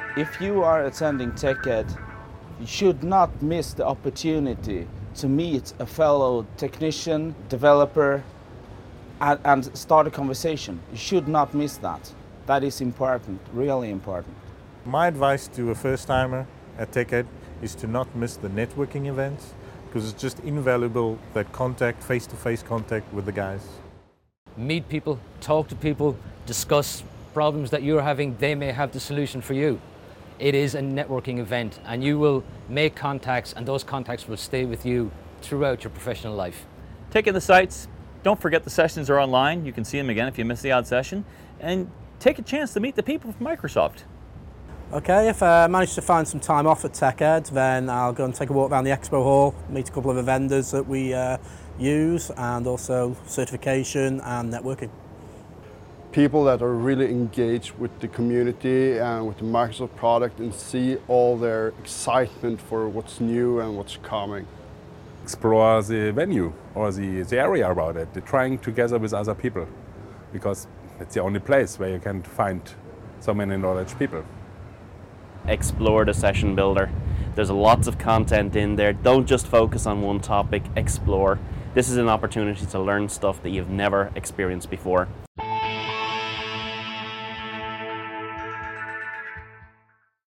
If you are attending TechEd, you should not miss the opportunity to meet a fellow technician, developer, and start a conversation. You should not miss that. That is important, really important. My advice to a first-timer at TechEd is to not miss the networking events, because it's just invaluable, that contact, face-to-face contact with the guys. Meet people, talk to people, discuss problems that you're having. They may have the solution for you. It is a networking event, and you will make contacts, and those contacts will stay with you throughout your professional life. Take in the sites. Don't forget the sessions are online. You can see them again if you miss the odd session. And take a chance to meet the people from Microsoft. Okay, if I manage to find some time off at TechEd, then I'll go and take a walk around the expo hall, meet a couple of the vendors that we use, and also certification and networking. People that are really engaged with the community and with the Microsoft product and see all their excitement for what's new and what's coming. Explore the venue or the area about it, trying together with other people, because it's the only place where you can find so many knowledge people. Explore the session builder. There's lots of content in there. Don't just focus on one topic, explore. This is an opportunity to learn stuff that you've never experienced before.